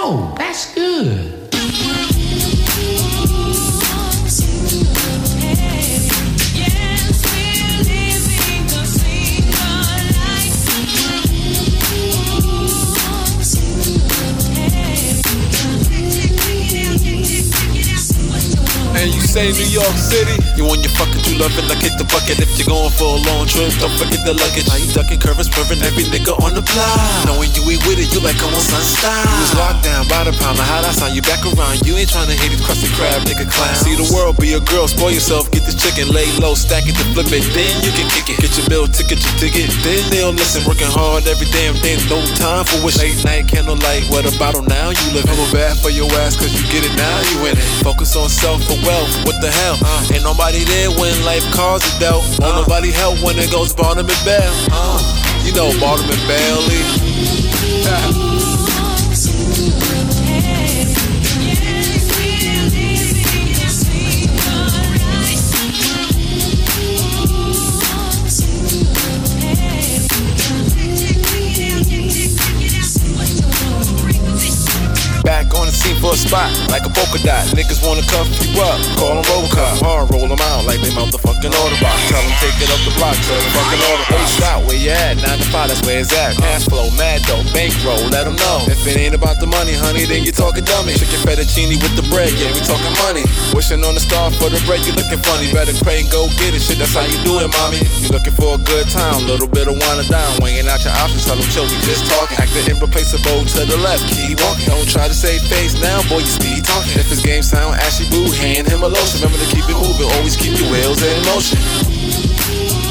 Oh, that's good. And you say New York City, you on your fucking true lovin', like hit the bucket. If you're going for a long trip, don't forget the luggage. Now you ducking, curving, swerving every nigga on the block. Knowing you ain't with it, you like come on son, stop. You was locked down by the pound, how that sound? You back around, you ain't tryna hit these crusty crab nigga clowns. See the world, be a girl, spoil yourself, get this chicken, lay low, stack it to flip it, then you can kick it. Get your bill, ticket, your ticket, then they'll listen. Working hard every damn day, no time for wish. Late night candlelight, what about now? You live hella bad for your ass, cause you get it now, you in it. Focus on self for wealth, what the hell? Ain't nobody there when life calls it dealt. Won't nobody help when it goes bottom and bell. You know bottom and Bailey. Back on the scene for a spot, like a polka dot. Niggas wanna cuff you up, call them Robocop. Hard roll them out like they motherfucking Autobot. Tell them take it up the block, tell them fucking order. Hey, stop, where you at? 9 to 5, that's where it's at. Cash flow, mad dough, bankroll, let them know. If it ain't about the money, honey, then you talking dummy. Chicken fettuccine with the bread, yeah, we talking money. Wishing on the star for the bread, you looking funny. Better pray and go get it, shit, that's how you do it, mommy. You looking for a good time, little bit of wine and dine. Weighing out your options, tell them chill, we just talking. Acting irreplaceable to the left, keep walking. Don't try to save face now, boy, you speed talking. If his game sound ashy boo, hand him a lotion. Remember to keep it moving, always keep your wheels in motion.